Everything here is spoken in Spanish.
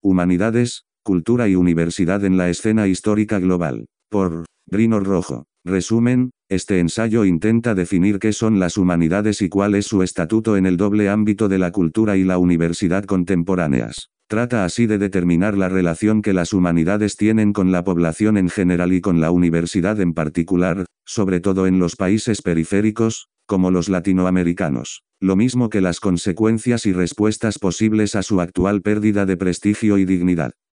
Humanidades, Cultura y Universidad en la escena histórica global. Por Brino Rojo. Resumen, este ensayo intenta definir qué son las humanidades y cuál es su estatuto en el doble ámbito de la cultura y la universidad contemporáneas. Trata así de determinar la relación que las humanidades tienen con la población en general y con la universidad en particular, sobre todo en los países periféricos, como los latinoamericanos. Lo mismo que las consecuencias y respuestas posibles a su actual pérdida de prestigio y dignidad.